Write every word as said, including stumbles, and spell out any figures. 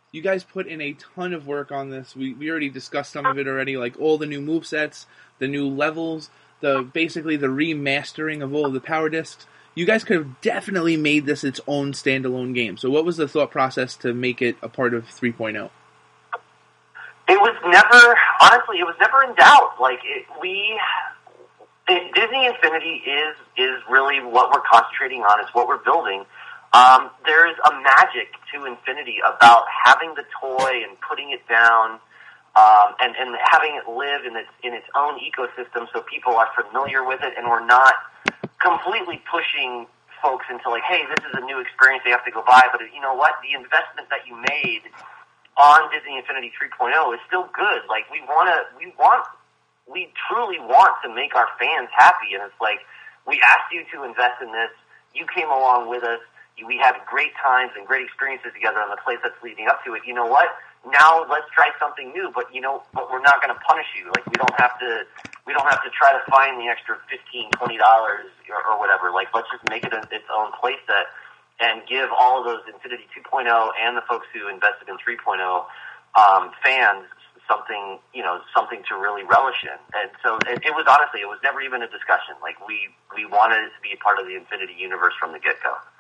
You guys put in a ton of work on this. We we already discussed some of it already, like all the new movesets, the new levels, the basically the remastering of all of the power discs. You guys could have definitely made this its own standalone game. So what was the thought process to make it a part of three point oh? It was never, honestly, it was never in doubt. Like, it, we, it, Disney Infinity is is really what we're concentrating on. It's what we're building. Um, there's a magic to Infinity about having the toy and putting it down, um, and, and having it live in its in its own ecosystem, so people are familiar with it, and we're not completely pushing folks into like, hey, this is a new experience they have to go buy. But you know what? The investment that you made on Disney Infinity three point oh is still good. Like, we want to, we want, we truly want to make our fans happy, and it's like, we asked you to invest in this. You came along with us. We had great times and great experiences together on the place that's leading up to it. You know what? Now let's try something new, but you know, but we're not going to punish you. Like, we don't have to, we don't have to try to find the extra fifteen, twenty dollars or, or whatever. Like, let's just make it a, its own playset and give all of those Infinity two point oh and the folks who invested in three point oh um, fans something, you know, something to really relish in. And so it, it was honestly, it was never even a discussion. Like, we we wanted it to be a part of the Infinity universe from the get go.